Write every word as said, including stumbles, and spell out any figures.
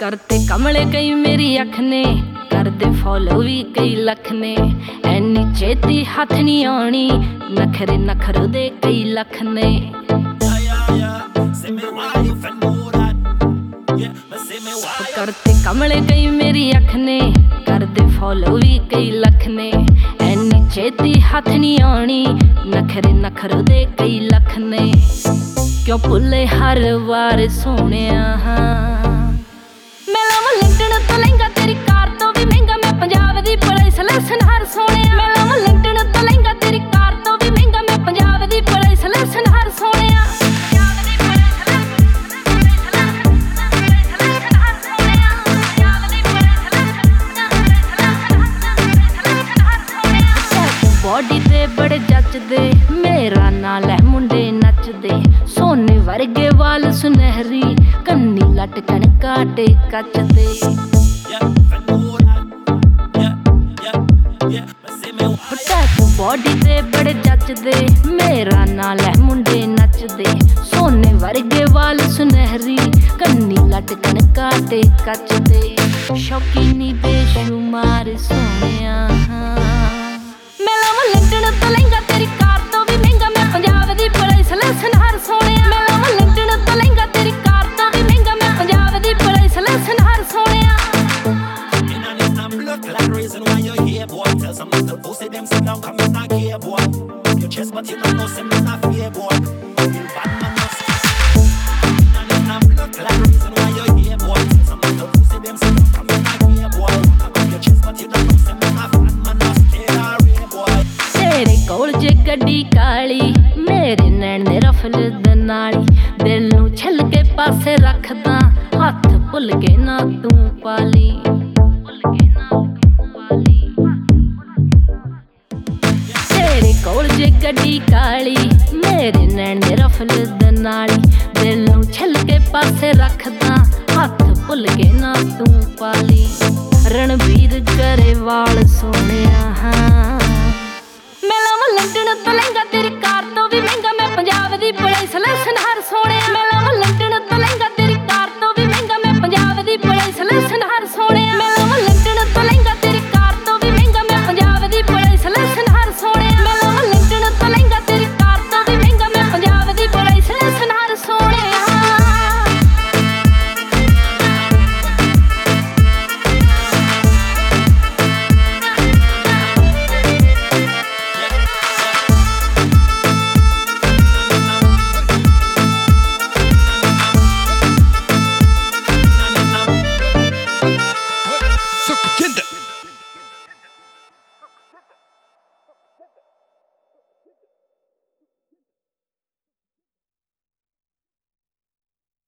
करते कमले कई मेरी अख ने, करदे फॉलो भी कई लख ने। ऐनी चेती हथ नहीं आनी, नखरे नखर दे कई लख ने। करते कमले कई मेरी अख ने, करदे फॉलो भी कई लख ने। ऐनी चेती हथ नहीं आनी, नखरे नखर दे कई लख ने। क्यों भुले हर वार सोहणिया, मैं लावां लंडन तो लहंगा तेरी कार तो भी महंगा। मैं पंजाब दी पुलिस लैसन हर सोहणिया, मैं लावां लंडन तो लहंगा तेरी कार तो भी महंगा। मैं पंजाब दी पुलिस लैसन हर सोहणिया। बॉडी ते बड़े जचदे, मेरा नाल है मुंडे नचदे। सोने वर्गे वाल सुनहरी, कन्नी लटकन काटे कच दे। बॉडी ते बड़े जचदे, मेरा नाल है मुंडे नचदे। सोने वर्गे वाल सुनहरी, कन्नी लटकन काटे कच दे। शौकीनी बेशुमार सोहणिया, लंडन तो लहंगा तेरी कार तो भी महंगा। मैं पंजाब दी पुलिस लैसन हर सोहणिया, मैं लावां लंडन तो लहंगा तेरी कार तो भी महंगा। मैं पंजाब दी पुलिस लैसन हर सोहणिया। जे गड्डी काली, मेरे नैन ने रफल दे नाली। दिल नू छल के पासे रखदा, हथ भुल के ना तू पाली। तेरे कोल जे गड्डी काली, मेरे नैन ने रफल दे नाली। दिल नू छल के पासे रखदा, हथ भुल के ना तू पाली। रणबीर करे वाल सोहणिया,